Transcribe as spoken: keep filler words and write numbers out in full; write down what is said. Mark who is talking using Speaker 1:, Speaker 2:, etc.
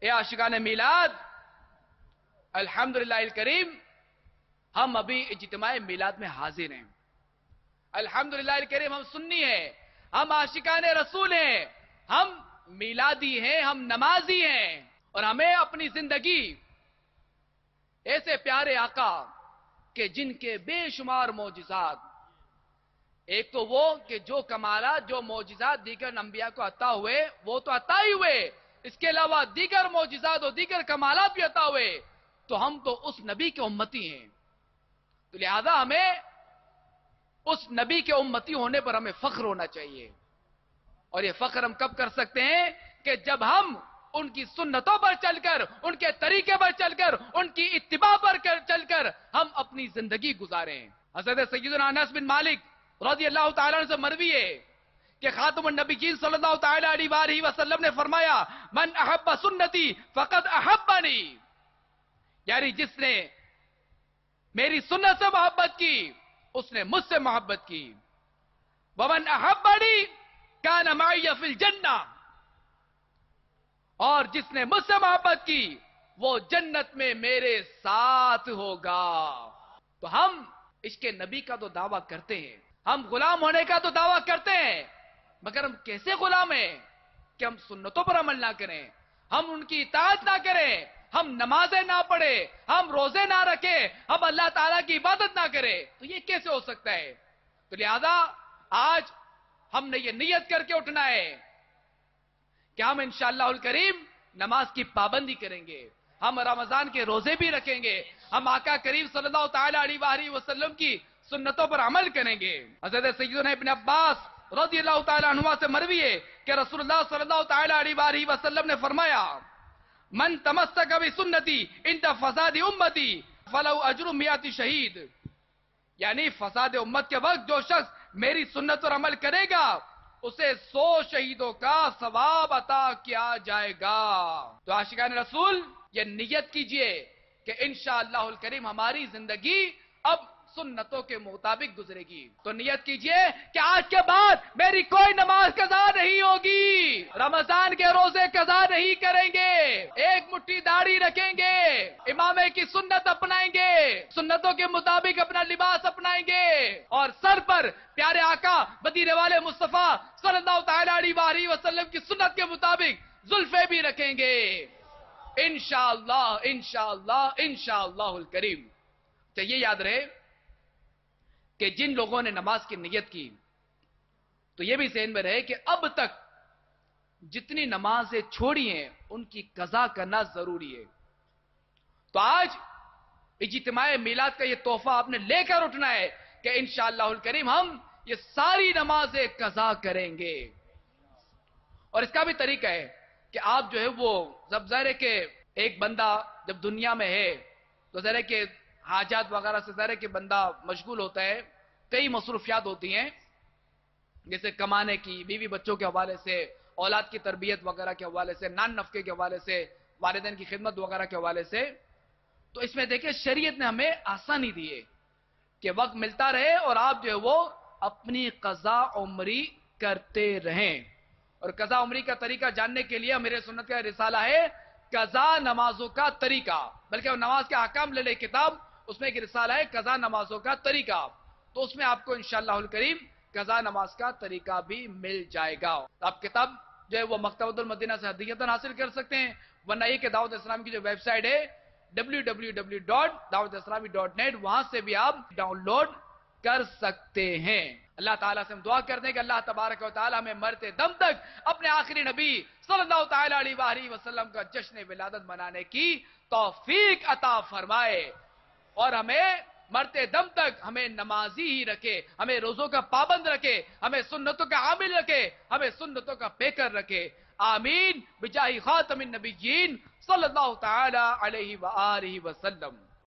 Speaker 1: اے عاشقان میلاد، الحمدللہ الکریم، ہم ابھی اجتماع میلاد میں حاضر ہیں۔ الحمدللہ الکریم، ہم سنی ہیں، ہم عاشقان رسول ہیں، ہم میلادی ہیں، ہم نمازی ہیں، اور ہمیں اپنی زندگی ایسے پیارے آقا کہ جن کے بے شمار معجزات، ایک تو وہ کہ جو کمالات، جو معجزات دیگر انبیاء کو عطا ہوئے وہ تو عطا ہی ہوئے، اس کے علاوہ دیگر معجزات اور دیگر کمالات بھی عطا ہوئے، تو ہم تو اس نبی کے امتی ہیں، تو لہذا ہمیں اس نبی کے امتی ہونے پر ہمیں فخر ہونا چاہیے۔ اور یہ فخر ہم کب کر سکتے ہیں؟ کہ جب ہم ان کی سنتوں پر چل کر، ان کے طریقے پر چل کر، ان کی اتباع پر چل کر ہم اپنی زندگی گزاریں۔ حضرت سیدنا انس بن مالک رضی اللہ تعالیٰ عنہ سے مروی ہے کہ خاتم النبیین صلی اللہ تعالیٰ علیہ وآلہ وسلم نے فرمایا، من احب سنتی فقد احبنی، یعنی جس نے میری سنت سے محبت کی اس نے مجھ سے محبت کی۔ ومن احبنی کان معی فی الجنہ، اور جس نے مجھ سے محبت کی وہ جنت میں میرے ساتھ ہوگا۔ تو ہم عشق نبی کا تو دعویٰ کرتے ہیں، ہم غلام ہونے کا تو دعویٰ کرتے ہیں، مگر ہم کیسے غلام ہیں کہ ہم سنتوں پر عمل نہ کریں، ہم ان کی اطاعت نہ کریں، ہم نمازیں نہ پڑھیں، ہم روزے نہ رکھیں، ہم اللہ تعالیٰ کی عبادت نہ کریں، تو یہ کیسے ہو سکتا ہے؟ تو لہذا آج ہم نے یہ نیت کر کے اٹھنا ہے کہ ہم انشاءاللہ الکریم نماز کی پابندی کریں گے، ہم رمضان کے روزے بھی رکھیں گے، ہم آقا کریم صلی اللہ تعالیٰ علیہ وآلہ وسلم کی سنتوں پر عمل کریں گے۔ حضرت سیدنا ابن عباس رضی اللہ تعالیٰ عنہما سے مروی ہے کہ رسول اللہ صلی اللہ تعالیٰ علیہ وآلہ وسلم نے فرمایا، من تمسک بسنتی عند فساد امتی فلو اجر مئات شہید، یعنی فساد امت کے وقت جو شخص میری سنت پر عمل کرے گا اسے سو شہیدوں کا ثواب عطا کیا جائے گا۔ تو عاشقان رسول یہ نیت کیجئے کہ انشاءاللہ الکریم ہماری زندگی اب سنتوں کے مطابق گزرے گی۔ تو نیت کیجئے کہ آج کے بعد میری کوئی نماز قضا نہیں ہوگی، رمضان کے روزے قضا نہیں کریں گے، ایک مٹھی داڑھی رکھیں گے، امامے کی سنت اپنائیں گے، سنتوں کے مطابق اپنا لباس اپنائیں گے، اور سر پر پیارے آقا مدینے والے مصطفیٰ صلی اللہ تعالیٰ علیہ وآلہ وسلم کی سنت کے مطابق زلفیں بھی رکھیں گے، انشاءاللہ انشاءاللہ انشاءاللہ الکریم۔ تو یہ یاد رہے کہ جن لوگوں نے نماز کی نیت کی تو یہ بھی ذہن میں رہے کہ اب تک جتنی نمازیں چھوڑی ہیں ان کی قضا کرنا ضروری ہے۔ تو آج اجتماع میلاد کا یہ تحفہ آپ نے لے کر اٹھنا ہے کہ انشاءاللہ الکریم ہم یہ ساری نمازیں قضا کریں گے۔ اور اس کا بھی طریقہ ہے کہ آپ جو ہے وہ جب ظاہر ہے کہ ایک بندہ جب دنیا میں ہے تو ظاہر ہے کہ حاجات وغیرہ سے ظاہر ہے کہ بندہ مشغول ہوتا ہے، کئی مصروفیات ہوتی ہیں، جیسے کمانے کی، بیوی بچوں کے حوالے سے، اولاد کی تربیت وغیرہ کے حوالے سے، نان نفقے کے حوالے سے، والدین کی خدمت وغیرہ کے حوالے سے۔ تو اس میں دیکھیں شریعت نے ہمیں آسانی دی ہے کہ وقت ملتا رہے اور آپ جو ہے وہ اپنی قضا عمری کرتے رہیں۔ اور قضا عمری کا طریقہ جاننے کے لیے میرے سنت کا رسالہ ہے قضا نمازوں کا طریقہ، بلکہ وہ نماز کے احکام لے لے کتاب، اس میں ایک رسالہ ہے قضا نمازوں کا طریقہ، تو اس میں آپ کو انشاءاللہ الکریم قضا نماز کا طریقہ بھی مل جائے گا۔ آپ کتاب جو ہے وہ مکتبۃ المدینہ سے ہدیتاً حاصل کر سکتے ہیں، ورنہ یہ کہ دعوت اسلامی کی جو ویب سائٹ ہے W W W dot Dawat Islami dot net, وہاں سے بھی آپ ڈاؤن لوڈ کر سکتے ہیں۔ اللہ تعالیٰ سے ہم دعا کرتے ہیں کہ اللہ تبارک و تعالیٰ ہمیں مرتے دم تک اپنے آخری نبی صلی اللہ تعالیٰ علیہ وآلہ وسلم کا جشن ولادت منانے کی توفیق عطا فرمائے، اور ہمیں مرتے دم تک ہمیں نمازی ہی رکھے، ہمیں روزوں کا پابند رکھے، ہمیں سنتوں کا عامل رکھے، ہمیں سنتوں کا پیکر رکھے، آمین بجاہ خاتم النبیین صلی اللہ تعالی علیہ وآلہ وسلم۔